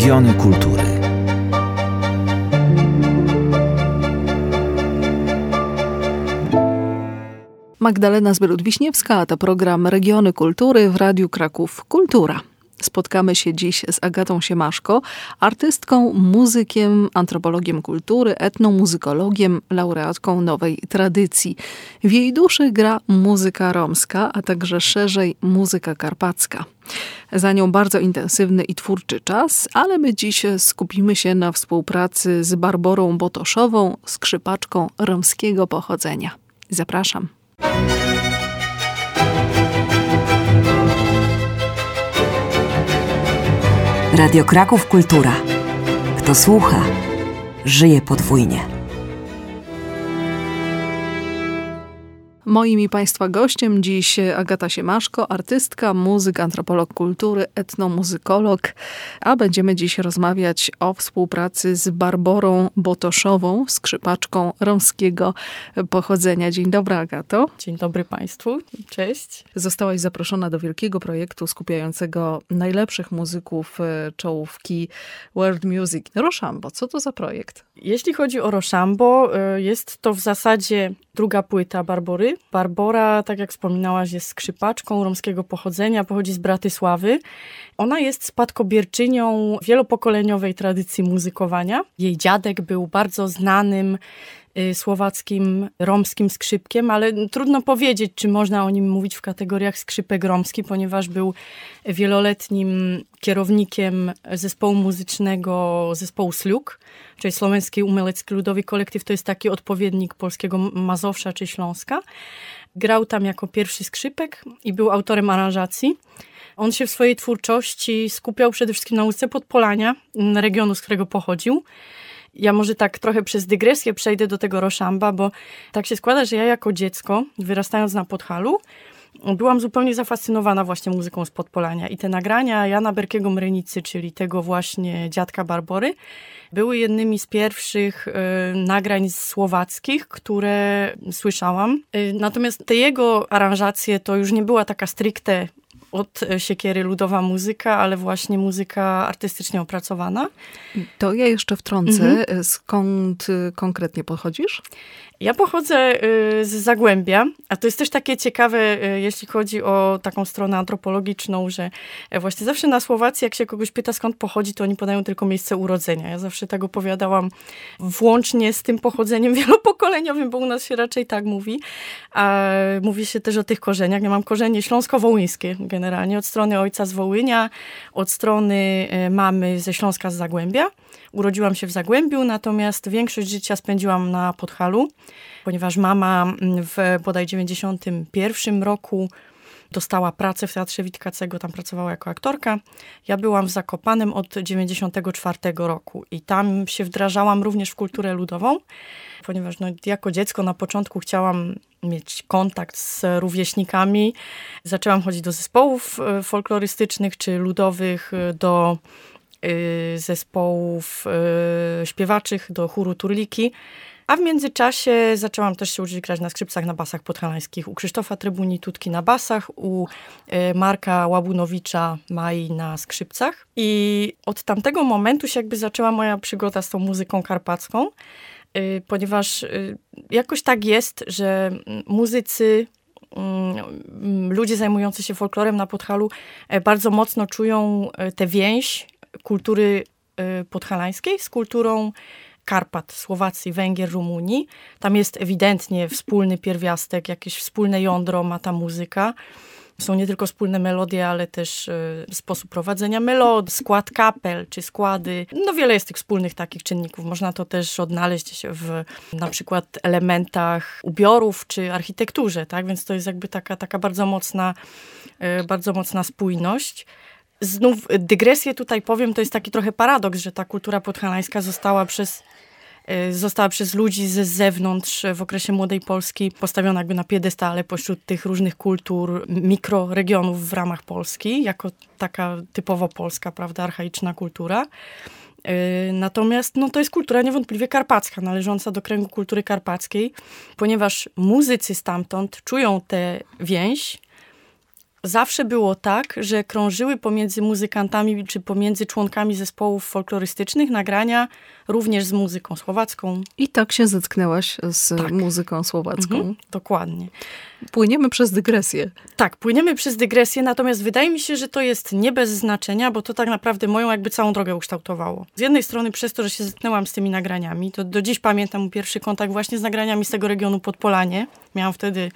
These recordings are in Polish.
Regiony kultury. Magdalena Zbylud-Wiśniewska, a to program Regiony Kultury w Radiu Kraków Kultura. Spotkamy się dziś z Agatą Siemaszko, artystką, muzykiem, antropologiem kultury, etnomuzykologiem, laureatką nowej tradycji. W jej duszy gra muzyka romska, a także szerzej muzyka karpacka. Za nią bardzo intensywny i twórczy czas, ale my dziś skupimy się na współpracy z Barborą Botoszową, skrzypaczką romskiego pochodzenia. Zapraszam. Radio Kraków Kultura. Kto słucha, żyje podwójnie. Moim i Państwa gościem dziś Agata Siemaszko, artystka, muzyk, antropolog kultury, etnomuzykolog, a będziemy dziś rozmawiać o współpracy z Barborą Botoszową, skrzypaczką romskiego pochodzenia. Dzień dobry, Agato. Dzień dobry Państwu, cześć. Zostałaś zaproszona do wielkiego projektu skupiającego najlepszych muzyków czołówki World Music. Rochambo, co to za projekt? Jeśli chodzi o Rochambo, jest to w zasadzie druga płyta Barbory. Barbora, tak jak wspominałaś, jest skrzypaczką romskiego pochodzenia, pochodzi z Bratysławy. Ona jest spadkobierczynią wielopokoleniowej tradycji muzykowania. Jej dziadek był bardzo znanym słowackim, romskim skrzypkiem, ale trudno powiedzieć, czy można o nim mówić w kategoriach skrzypek romski, ponieważ był wieloletnim kierownikiem zespołu muzycznego, zespołu SLUK, czyli Slovenski Umelecki Ludowy Kolektyw, to jest taki odpowiednik polskiego Mazowsza czy Śląska. Grał tam jako pierwszy skrzypek i był autorem aranżacji. On się w swojej twórczości skupiał przede wszystkim na muzyce Podpolania, regionu, z którego pochodził. Ja może tak trochę przez dygresję przejdę do tego Rochamba, bo tak się składa, że ja jako dziecko, wyrastając na Podhalu, byłam zupełnie zafascynowana właśnie muzyką z Podpolania. I te nagrania Jana Berkiego Mrenicy, czyli tego właśnie dziadka Barbory, były jednymi z pierwszych nagrań słowackich, które słyszałam. Natomiast te jego aranżacje to już nie była taka stricte od siekiery ludowa muzyka, ale właśnie muzyka artystycznie opracowana. To ja jeszcze wtrącę. Skąd konkretnie pochodzisz? Ja pochodzę z Zagłębia, a to jest też takie ciekawe, jeśli chodzi o taką stronę antropologiczną, że właśnie zawsze na Słowacji, jak się kogoś pyta, skąd pochodzi, to oni podają tylko miejsce urodzenia. Ja zawsze tak opowiadałam włącznie z tym pochodzeniem wielopokoleniowym, bo u nas się raczej tak mówi. A mówi się też o tych korzeniach. Ja mam korzenie śląsko-wołyńskie generalnie, od strony ojca z Wołynia, od strony mamy ze Śląska z Zagłębia. Urodziłam się w Zagłębiu, natomiast większość życia spędziłam na Podhalu, ponieważ mama w bodaj 91 roku dostała pracę w Teatrze Witkacego, tam pracowała jako aktorka. Ja byłam w Zakopanem od 94 roku i tam się wdrażałam również w kulturę ludową, ponieważ jako dziecko na początku chciałam mieć kontakt z rówieśnikami. Zaczęłam chodzić do zespołów folklorystycznych czy ludowych, do zespołów śpiewaczych, do chóru Turliki. A w międzyczasie zaczęłam też się uczyć grać na skrzypcach, na basach podhalańskich. U Krzysztofa Trybuni-Tutki na basach, u Marka Łabunowicza Mai na skrzypcach. I od tamtego momentu się jakby zaczęła moja przygoda z tą muzyką karpacką, ponieważ jakoś tak jest, że muzycy, ludzie zajmujący się folklorem na Podhalu bardzo mocno czują tę więź kultury podhalańskiej z kulturą Karpat, Słowacji, Węgier, Rumunii. Tam jest ewidentnie wspólny pierwiastek, jakieś wspólne jądro ma ta muzyka. Są nie tylko wspólne melodie, ale też sposób prowadzenia melodii, skład kapel czy składy. No wiele jest tych wspólnych takich czynników. Można to też odnaleźć w na przykład elementach ubiorów czy architekturze, tak? Więc to jest jakby taka bardzo mocna spójność. Znów dygresję tutaj powiem, to jest taki trochę paradoks, że ta kultura podhalańska została przez ludzi z zewnątrz w okresie Młodej Polski postawiona jakby na piedestale pośród tych różnych kultur, mikroregionów w ramach Polski, jako taka typowo polska, prawda, archaiczna kultura. Natomiast to jest kultura niewątpliwie karpacka, należąca do kręgu kultury karpackiej, ponieważ muzycy stamtąd czują tę więź zawsze było tak, że krążyły pomiędzy muzykantami czy pomiędzy członkami zespołów folklorystycznych nagrania również z muzyką słowacką. I tak się zetknęłaś z muzyką słowacką. Dokładnie. Płyniemy przez dygresję. Tak, płyniemy przez dygresję, natomiast wydaje mi się, że to jest nie bez znaczenia, bo to tak naprawdę moją jakby całą drogę ukształtowało. Z jednej strony przez to, że się zetknęłam z tymi nagraniami, to do dziś pamiętam mój pierwszy kontakt właśnie z nagraniami z tego regionu Podpolanie. Miałam wtedy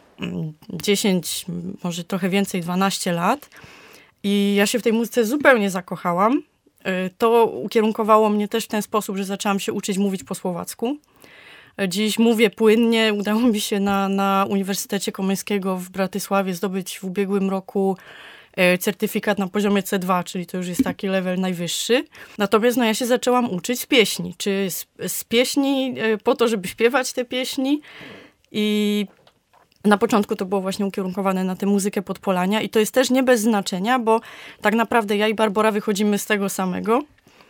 10, może trochę więcej, 12 lat i ja się w tej muzyce zupełnie zakochałam. To ukierunkowało mnie też w ten sposób, że zaczęłam się uczyć mówić po słowacku. Dziś mówię płynnie. Udało mi się na Uniwersytecie Komenskiego w Bratysławie zdobyć w ubiegłym roku certyfikat na poziomie C2, czyli to już jest taki level najwyższy. Natomiast ja się zaczęłam uczyć z pieśni. Czy z pieśni po to, żeby śpiewać te pieśni. I na początku to było właśnie ukierunkowane na tę muzykę Podpolania i to jest też nie bez znaczenia, bo tak naprawdę ja i Barbora wychodzimy z tego samego,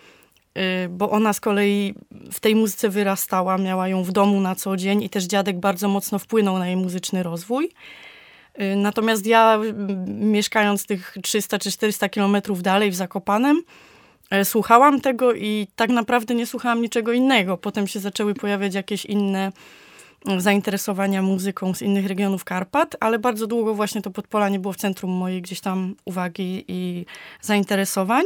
bo ona z kolei w tej muzyce wyrastała, miała ją w domu na co dzień i też dziadek bardzo mocno wpłynął na jej muzyczny rozwój. Natomiast ja, mieszkając tych 300 czy 400 kilometrów dalej w Zakopanem, słuchałam tego i tak naprawdę nie słuchałam niczego innego. Potem się zaczęły pojawiać jakieś inne zainteresowania muzyką z innych regionów Karpat, ale bardzo długo właśnie to Podpolanie było w centrum mojej gdzieś tam uwagi i zainteresowań.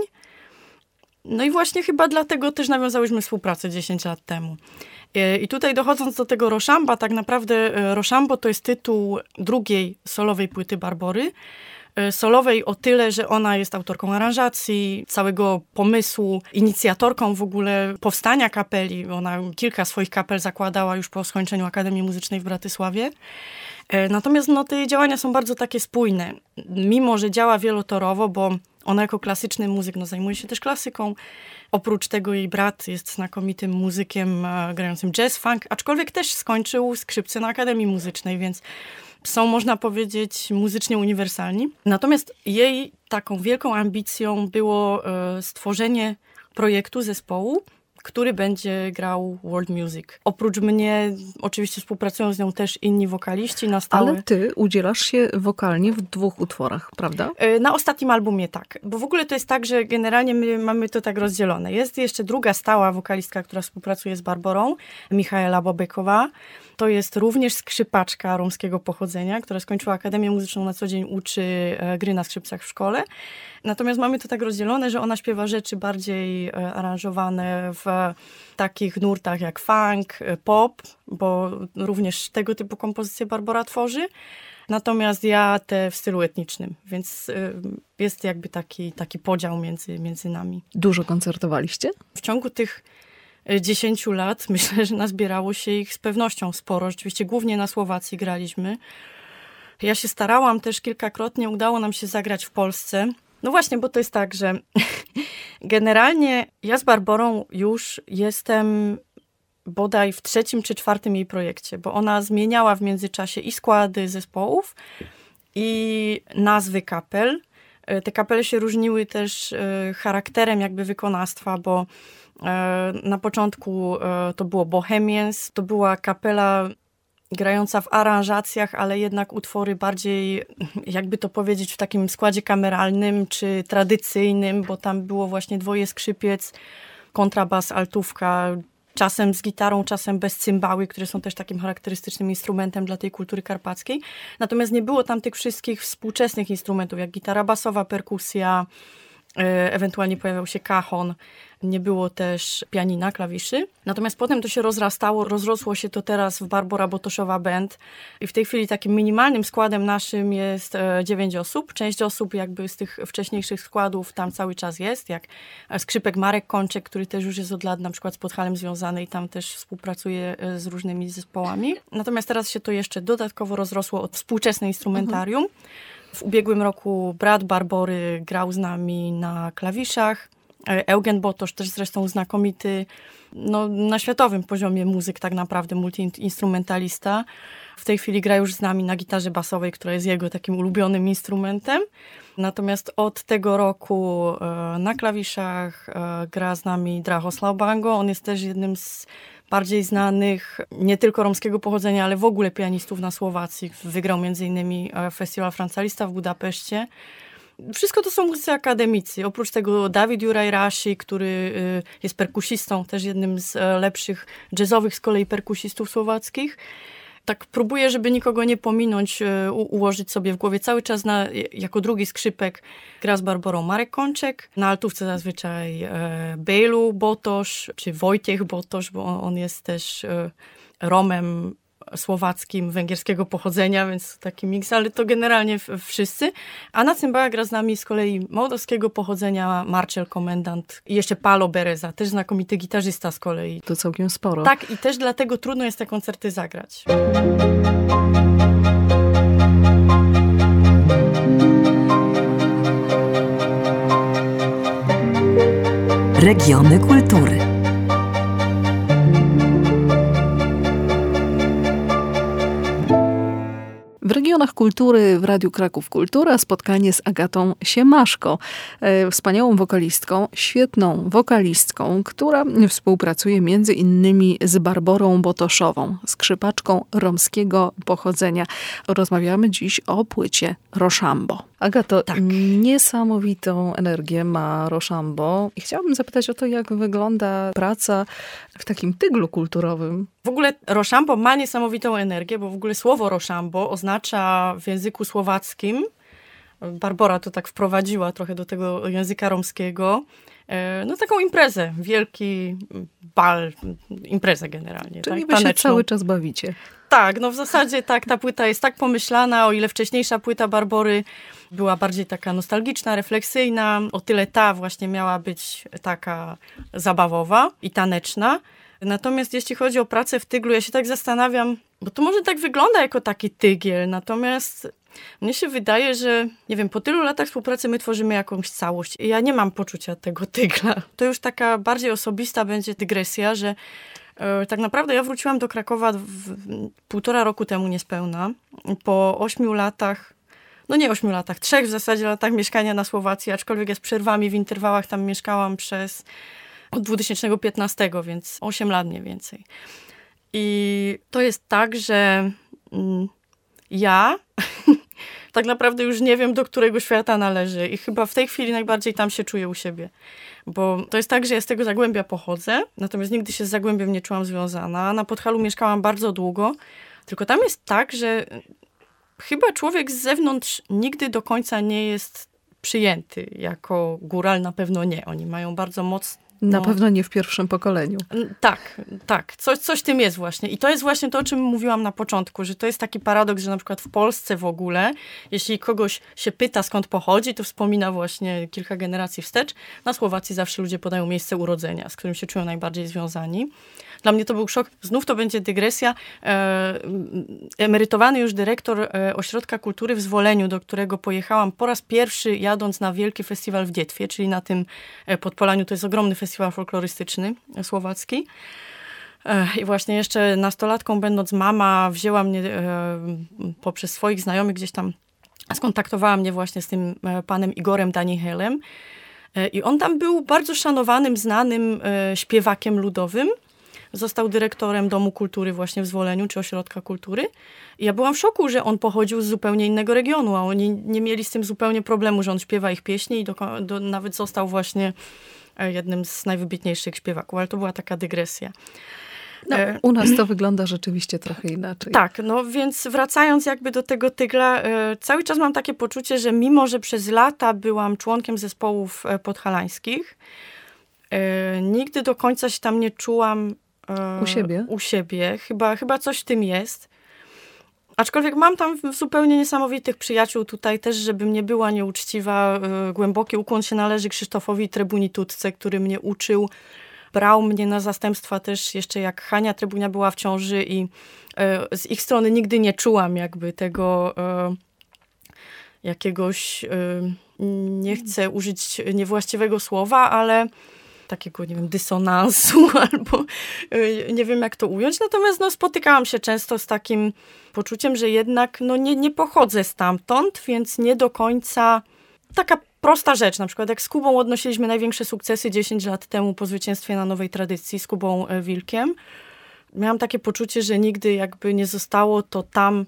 No i właśnie chyba dlatego też nawiązałyśmy współpracę 10 lat temu. I tutaj dochodząc do tego Roszamba, tak naprawdę Roszambo to jest tytuł drugiej solowej płyty Barbory. Solowej o tyle, że ona jest autorką aranżacji, całego pomysłu, inicjatorką w ogóle powstania kapeli. Ona kilka swoich kapel zakładała już po skończeniu Akademii Muzycznej w Bratysławie. Natomiast te jej działania są bardzo takie spójne. Mimo że działa wielotorowo, bo ona jako klasyczny muzyk zajmuje się też klasyką. Oprócz tego jej brat jest znakomitym muzykiem grającym jazz, funk, aczkolwiek też skończył skrzypce na Akademii Muzycznej, więc są, można powiedzieć, muzycznie uniwersalni. Natomiast jej taką wielką ambicją było stworzenie projektu, zespołu, który będzie grał world music. Oprócz mnie oczywiście współpracują z nią też inni wokaliści na stałe. Ale ty udzielasz się wokalnie w 2 utworach, prawda? Na ostatnim albumie tak. Bo w ogóle to jest tak, że generalnie my mamy to tak rozdzielone. Jest jeszcze druga stała wokalistka, która współpracuje z Barborą, Michaela Bobekowa. To jest również skrzypaczka romskiego pochodzenia, która skończyła Akademię Muzyczną, na co dzień uczy gry na skrzypcach w szkole. Natomiast mamy to tak rozdzielone, że ona śpiewa rzeczy bardziej aranżowane w takich nurtach jak funk, pop, bo również tego typu kompozycje Barbora tworzy. Natomiast ja te w stylu etnicznym, więc jest jakby taki podział między nami. Dużo koncertowaliście? W ciągu tych 10 lat myślę, że nazbierało się ich z pewnością sporo. Rzeczywiście głównie na Słowacji graliśmy. Ja się starałam też kilkakrotnie, udało nam się zagrać w Polsce. No właśnie, bo to jest tak, że generalnie ja z Barborą już jestem bodaj w 3. czy 4. jej projekcie, bo ona zmieniała w międzyczasie i składy zespołów, i nazwy kapel. Te kapele się różniły też charakterem jakby wykonawstwa, bo na początku to było Bohemians, to była kapela grająca w aranżacjach, ale jednak utwory bardziej, jakby to powiedzieć, w takim składzie kameralnym czy tradycyjnym, bo tam było właśnie 2 skrzypiec, kontrabas, altówka, czasem z gitarą, czasem bez cymbały, które są też takim charakterystycznym instrumentem dla tej kultury karpackiej. Natomiast nie było tam tych wszystkich współczesnych instrumentów, jak gitara basowa, perkusja, ewentualnie pojawiał się cajon, nie było też pianina, klawiszy. Natomiast potem to się rozrosło się to teraz w Barbora Botoszowa Band i w tej chwili takim minimalnym składem naszym jest 9 osób. Część osób jakby z tych wcześniejszych składów tam cały czas jest, jak skrzypek Marek Kączek, który też już jest od lat na przykład z Podhalem związany i tam też współpracuje z różnymi zespołami. Natomiast teraz się to jeszcze dodatkowo rozrosło od współczesne instrumentarium. W ubiegłym roku brat Barbory grał z nami na klawiszach. Eugen Botosz, też zresztą znakomity, na światowym poziomie muzyk tak naprawdę, multiinstrumentalista. W tej chwili gra już z nami na gitarze basowej, która jest jego takim ulubionym instrumentem. Natomiast od tego roku na klawiszach gra z nami Drahoslav Bango. On jest też jednym z bardziej znanych, nie tylko romskiego pochodzenia, ale w ogóle pianistów na Słowacji. Wygrał m.in. Festiwal Francalista w Budapeszcie. Wszystko to są muzycy akademicy. Oprócz tego Dawid Juraj-Rasi, który jest perkusistą, też jednym z lepszych jazzowych z kolei perkusistów słowackich. Tak próbuję, żeby nikogo nie pominąć, ułożyć sobie w głowie cały czas jako drugi skrzypek gra z Barborą Marek Kączek, na altówce zazwyczaj Bejlu Botosz, czy Wojciech Botosz, bo on jest też Romem słowackim, węgierskiego pochodzenia, więc taki miks, ale to generalnie wszyscy. A na cymbałach gra z nami z kolei mołdawskiego pochodzenia Marcel Komendant i jeszcze Palo Bereza, też znakomity gitarzysta z kolei. To całkiem sporo. Tak, i też dlatego trudno jest te koncerty zagrać. Regiony kultury. W regionach kultury w Radiu Kraków Kultura spotkanie z Agatą Siemaszko, wspaniałą wokalistką, świetną wokalistką, która współpracuje między innymi z Barborą Botoszową, skrzypaczką romskiego pochodzenia. Rozmawiamy dziś o płycie Rochambo. Agato, tak. Niesamowitą energię ma Rochambo i chciałabym zapytać o to, jak wygląda praca w takim tyglu kulturowym. W ogóle Rochambo ma niesamowitą energię, bo w ogóle słowo Rochambo oznacza w języku słowackim, Barbora to tak wprowadziła trochę do tego języka romskiego, no taką imprezę, wielki bal, imprezę generalnie. Czyli tak? wy się cały czas bawicie. Tak, no w zasadzie tak, ta płyta jest tak pomyślana, o ile wcześniejsza płyta Barbory była bardziej taka nostalgiczna, refleksyjna, o tyle ta właśnie miała być taka zabawowa i taneczna. Natomiast jeśli chodzi o pracę w tyglu, ja się tak zastanawiam, bo to może tak wygląda jako taki tygiel, natomiast mnie się wydaje, że nie wiem, po tylu latach współpracy my tworzymy jakąś całość i ja nie mam poczucia tego tygla. To już taka bardziej osobista będzie dygresja, że tak naprawdę ja wróciłam do Krakowa 1,5 roku temu niespełna, po 8 latach, no nie 8 latach, 3 w zasadzie latach mieszkania na Słowacji, aczkolwiek ja z przerwami w interwałach tam mieszkałam od 2015, więc 8 lat mniej więcej. I to jest tak, że ja tak naprawdę już nie wiem, do którego świata należy i chyba w tej chwili najbardziej tam się czuję u siebie. Bo to jest tak, że ja z tego Zagłębia pochodzę, natomiast nigdy się z Zagłębiem nie czułam związana. Na Podhalu mieszkałam bardzo długo, tylko tam jest tak, że chyba człowiek z zewnątrz nigdy do końca nie jest przyjęty jako góral, na pewno nie. Oni mają bardzo mocno... Na pewno nie w pierwszym pokoleniu. Tak. Coś tym jest właśnie. I to jest właśnie to, o czym mówiłam na początku, że to jest taki paradoks, że na przykład w Polsce w ogóle, jeśli kogoś się pyta, skąd pochodzi, to wspomina właśnie kilka generacji wstecz. Na Słowacji zawsze ludzie podają miejsce urodzenia, z którym się czują najbardziej związani. Dla mnie to był szok. Znów to będzie dygresja. Emerytowany już dyrektor Ośrodka Kultury w Zwoleniu, do którego pojechałam po raz pierwszy jadąc na wielki festiwal w Dzietwie, czyli na tym Podpolaniu. To jest ogromny festiwal folklorystyczny słowacki. I właśnie jeszcze nastolatką będąc, mama wzięła mnie poprzez swoich znajomych gdzieś tam, skontaktowała mnie właśnie z tym panem Igorem Danichelem. I on tam był bardzo szanowanym, znanym śpiewakiem ludowym. Został dyrektorem Domu Kultury właśnie w Zwoleniu, czy Ośrodka Kultury. I ja byłam w szoku, że on pochodził z zupełnie innego regionu, a oni nie mieli z tym zupełnie problemu, że on śpiewa ich pieśni i nawet został właśnie jednym z najwybitniejszych śpiewaków, ale to była taka dygresja. No, u nas to wygląda rzeczywiście trochę inaczej. Tak, no więc wracając jakby do tego tygla, cały czas mam takie poczucie, że mimo, że przez lata byłam członkiem zespołów podhalańskich, nigdy do końca się tam nie czułam u siebie. Chyba coś w tym jest. Aczkolwiek mam tam zupełnie niesamowitych przyjaciół tutaj też, żebym nie była nieuczciwa. Głęboki ukłon się należy Krzysztofowi Trebuni-Tutce, który mnie uczył. Brał mnie na zastępstwa też jeszcze jak Hania Trebunia była w ciąży i z ich strony nigdy nie czułam jakby tego jakiegoś, nie chcę użyć niewłaściwego słowa, ale takiego, nie wiem, dysonansu albo nie wiem jak to ująć. Natomiast spotykałam się często z takim poczuciem, że jednak nie pochodzę stamtąd, więc nie do końca taka prosta rzecz. Na przykład jak z Kubą odnosiliśmy największe sukcesy 10 lat temu po zwycięstwie na Nowej Tradycji z Kubą Wilkiem. miałam takie poczucie, że nigdy jakby nie zostało to tam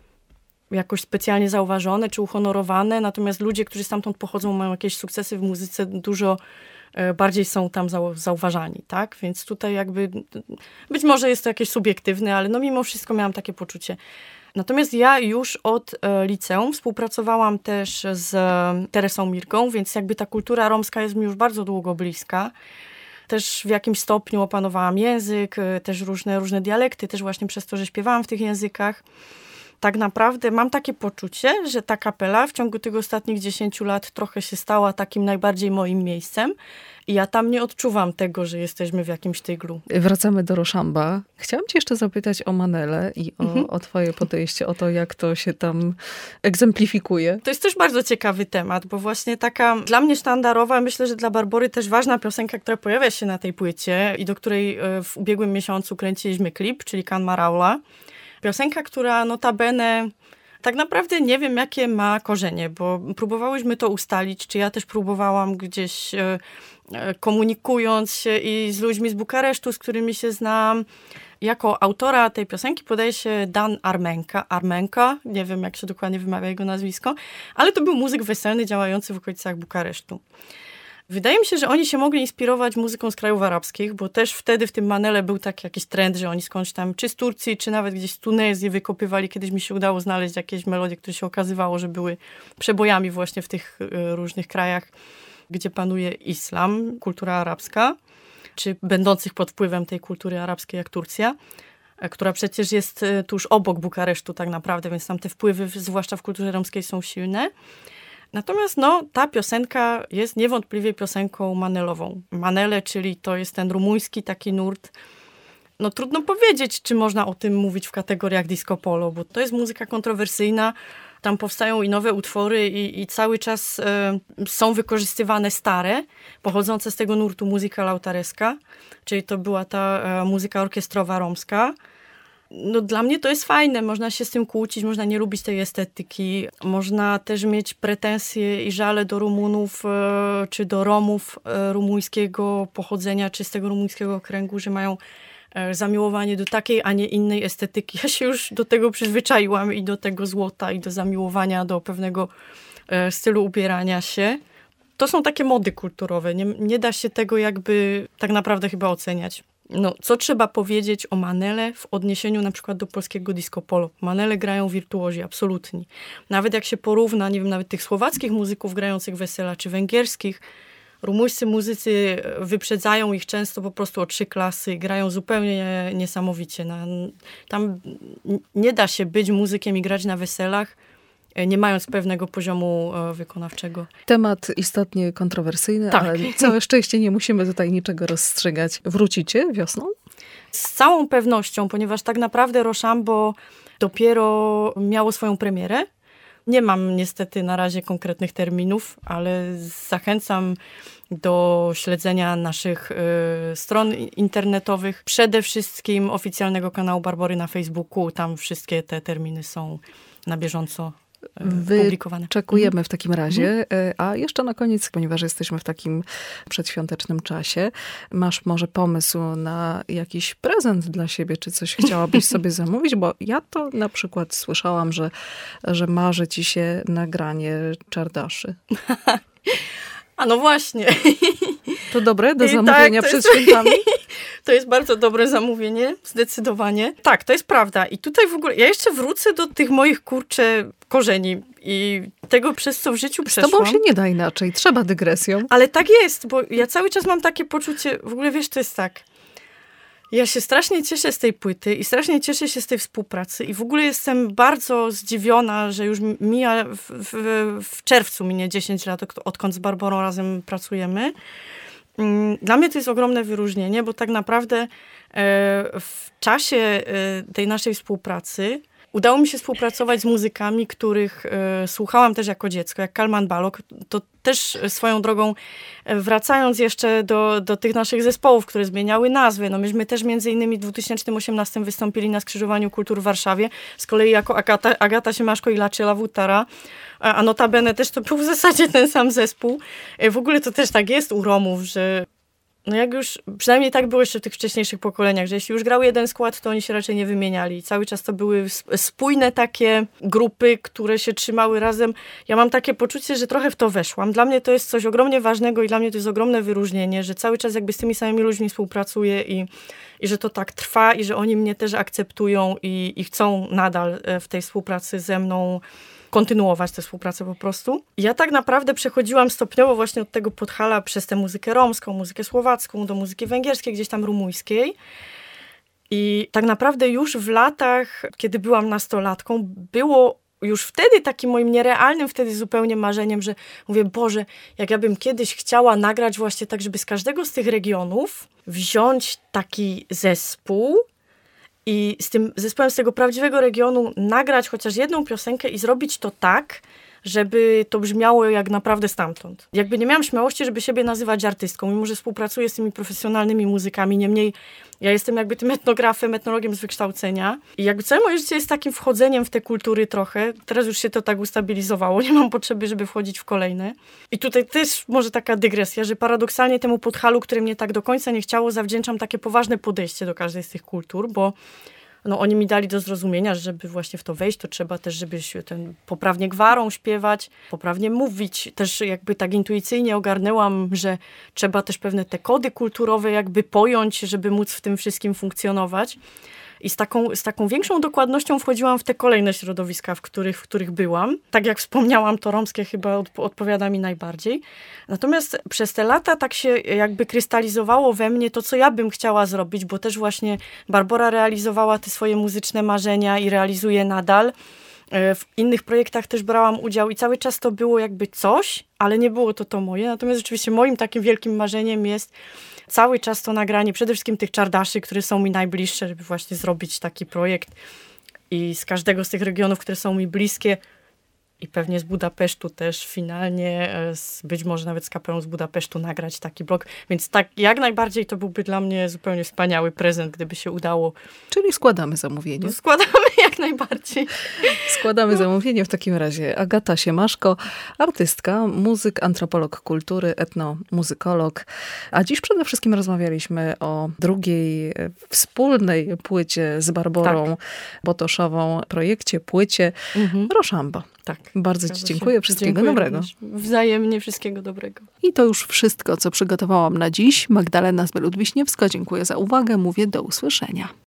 jakoś specjalnie zauważone czy uhonorowane, natomiast ludzie, którzy stamtąd pochodzą, mają jakieś sukcesy w muzyce, dużo bardziej są tam zauważani, tak? Więc tutaj jakby, być może jest to jakieś subiektywne, ale no mimo wszystko miałam takie poczucie. Natomiast ja już od liceum współpracowałam też z Teresą Mirką, więc jakby ta kultura romska jest mi już bardzo długo bliska. Też w jakimś stopniu opanowałam język, też różne dialekty, też właśnie przez to, że śpiewałam w tych językach. Tak naprawdę mam takie poczucie, że ta kapela w ciągu tych ostatnich 10 lat trochę się stała takim najbardziej moim miejscem i ja tam nie odczuwam tego, że jesteśmy w jakimś tyglu. Wracamy do Roszamba. Chciałam cię jeszcze zapytać o Manelę i o twoje podejście, o to, jak to się tam egzemplifikuje. To jest też bardzo ciekawy temat, bo właśnie taka dla mnie sztandarowa, myślę, że dla Barbory też ważna piosenka, która pojawia się na tej płycie i do której w ubiegłym miesiącu kręciliśmy klip, czyli Kan Maraula. Piosenka, która notabene tak naprawdę nie wiem, jakie ma korzenie, bo próbowałyśmy to ustalić, czy ja też próbowałam gdzieś komunikując się i z ludźmi z Bukaresztu, z którymi się znam. Jako autora tej piosenki podaje się Dan Armenka, nie wiem, jak się dokładnie wymawia jego nazwisko, ale to był muzyk weselny działający w okolicach Bukaresztu. Wydaje mi się, że oni się mogli inspirować muzyką z krajów arabskich, bo też wtedy w tym Manele był taki jakiś trend, że oni skądś tam, czy z Turcji, czy nawet gdzieś z Tunezji wykopywali. Kiedyś mi się udało znaleźć jakieś melodie, które się okazywało, że były przebojami właśnie w tych różnych krajach, gdzie panuje islam, kultura arabska, czy będących pod wpływem tej kultury arabskiej jak Turcja, która przecież jest tuż obok Bukaresztu tak naprawdę, więc tam te wpływy, zwłaszcza w kulturze romskiej, są silne. Natomiast ta piosenka jest niewątpliwie piosenką manelową. Manele, czyli to jest ten rumuński taki nurt. Trudno powiedzieć, czy można o tym mówić w kategoriach disco polo, bo to jest muzyka kontrowersyjna. Tam powstają i nowe utwory i cały czas są wykorzystywane stare, pochodzące z tego nurtu muzyka lautareska, czyli to była ta muzyka orkiestrowa romska. Dla mnie to jest fajne, można się z tym kłócić, można nie lubić tej estetyki, można też mieć pretensje i żale do Rumunów, czy do Romów rumuńskiego pochodzenia, czy z tego rumuńskiego kręgu, że mają zamiłowanie do takiej, a nie innej estetyki. Ja się już do tego przyzwyczaiłam i do tego złota, i do zamiłowania do pewnego stylu ubierania się. To są takie mody kulturowe, nie da się tego jakby tak naprawdę chyba oceniać. Co trzeba powiedzieć o Manele w odniesieniu na przykład do polskiego disco polo? Manele grają wirtuozi, absolutni. Nawet jak się porówna, nie wiem, nawet tych słowackich muzyków grających wesela, czy węgierskich, rumuńscy muzycy wyprzedzają ich często po prostu o 3 klasy, grają zupełnie niesamowicie. Tam nie da się być muzykiem i grać na weselach, nie mając pewnego poziomu wykonawczego. Temat istotnie kontrowersyjny, tak. Ale całe szczęście nie musimy tutaj niczego rozstrzygać. Wrócicie wiosną? Z całą pewnością, ponieważ tak naprawdę Rochambo dopiero miało swoją premierę. Nie mam niestety na razie konkretnych terminów, ale zachęcam do śledzenia naszych stron internetowych. Przede wszystkim oficjalnego kanału Barbory na Facebooku. Tam wszystkie te terminy są na bieżąco publikowane. Czekujemy w takim razie. A jeszcze na koniec, ponieważ jesteśmy w takim przedświątecznym czasie, masz może pomysł na jakiś prezent dla siebie, czy coś chciałabyś sobie zamówić? Bo ja to na przykład słyszałam, że marzy ci się nagranie czardaszy. A właśnie. To dobre do zamówienia przed świętami? To jest bardzo dobre zamówienie, zdecydowanie. Tak, to jest prawda. I tutaj w ogóle, ja jeszcze wrócę do tych moich, korzeni i tego, przez co w życiu przeszłam. Z tobą się nie da inaczej, trzeba dygresją. Ale tak jest, bo ja cały czas mam takie poczucie, w ogóle wiesz, to jest tak. Ja się strasznie cieszę z tej płyty i strasznie cieszę się z tej współpracy i w ogóle jestem bardzo zdziwiona, że już mija w czerwcu minie 10 lat, odkąd z Barborą razem pracujemy. Dla mnie to jest ogromne wyróżnienie, bo tak naprawdę w czasie tej naszej współpracy udało mi się współpracować z muzykami, których słuchałam też jako dziecko, jak Kalman Balog. To też swoją drogą, wracając jeszcze do tych naszych zespołów, które zmieniały nazwy. Myśmy też między innymi w 2018 wystąpili na Skrzyżowaniu Kultur w Warszawie, z kolei jako Agata Siemaszko i Lacie Wutara. A notabene też to był w zasadzie ten sam zespół. W ogóle to też tak jest u Romów, że no jak już, przynajmniej tak było jeszcze w tych wcześniejszych pokoleniach, że jeśli już grał jeden skład, to oni się raczej nie wymieniali. Cały czas to były spójne takie grupy, które się trzymały razem. Ja mam takie poczucie, że trochę w to weszłam. Dla mnie to jest coś ogromnie ważnego i dla mnie to jest ogromne wyróżnienie, że cały czas jakby z tymi samymi ludźmi współpracuję i że to tak trwa i że oni mnie też akceptują i chcą nadal w tej współpracy ze mną kontynuować tę współpracę po prostu. Ja tak naprawdę przechodziłam stopniowo właśnie od tego Podhala przez tę muzykę romską, muzykę słowacką, do muzyki węgierskiej, gdzieś tam rumuńskiej. I tak naprawdę już w latach, kiedy byłam nastolatką, było już wtedy takim moim nierealnym wtedy zupełnie marzeniem, że mówię, Boże, jak ja bym kiedyś chciała nagrać właśnie tak, żeby z każdego z tych regionów wziąć taki zespół i z tym zespołem z tego prawdziwego regionu nagrać chociaż jedną piosenkę i zrobić to tak, żeby to brzmiało jak naprawdę stamtąd. Jakby nie miałam śmiałości, żeby siebie nazywać artystką, mimo że współpracuję z tymi profesjonalnymi muzykami, niemniej ja jestem jakby tym etnografem, etnologiem z wykształcenia i jakby całe moje życie jest takim wchodzeniem w te kultury trochę. Teraz już się to tak ustabilizowało, nie mam potrzeby, żeby wchodzić w kolejne. I tutaj też może taka dygresja, że paradoksalnie temu Podhalu, który mnie tak do końca nie chciało, zawdzięczam takie poważne podejście do każdej z tych kultur, bo no, oni mi dali do zrozumienia, że żeby właśnie w to wejść, to trzeba też, żebyś poprawnie gwarą śpiewać, poprawnie mówić. Też jakby tak intuicyjnie ogarnęłam, że trzeba też pewne te kody kulturowe jakby pojąć, żeby móc w tym wszystkim funkcjonować. I z taką większą dokładnością wchodziłam w te kolejne środowiska, w których byłam. Tak jak wspomniałam, to romskie chyba odpowiada mi najbardziej. Natomiast przez te lata tak się jakby krystalizowało we mnie to, co ja bym chciała zrobić, bo też właśnie Barbora realizowała te swoje muzyczne marzenia i realizuje nadal. W innych projektach też brałam udział i cały czas to było jakby coś, ale nie było to moje. Natomiast rzeczywiście moim takim wielkim marzeniem jest cały czas to nagranie, przede wszystkim tych czardaszy, które są mi najbliższe, żeby właśnie zrobić taki projekt i z każdego z tych regionów, które są mi bliskie i pewnie z Budapesztu też finalnie, być może nawet z kapelą z Budapesztu nagrać taki blok. Więc tak jak najbardziej to byłby dla mnie zupełnie wspaniały prezent, gdyby się udało. Czyli składamy zamówienie. Składamy jak najbardziej. Składamy zamówienie w takim razie. Agata Siemaszko, artystka, muzyk, antropolog kultury, etnomuzykolog. A dziś przede wszystkim rozmawialiśmy o drugiej wspólnej płycie z Barborą Botoszową, projekcie, płycie Roszamba. Tak. Bardzo ci dziękuję. Wszystkiego dobrego. Również. Wzajemnie wszystkiego dobrego. I to już wszystko, co przygotowałam na dziś. Magdalena Zbylud-Wiśniewska. Dziękuję za uwagę. Mówię do usłyszenia.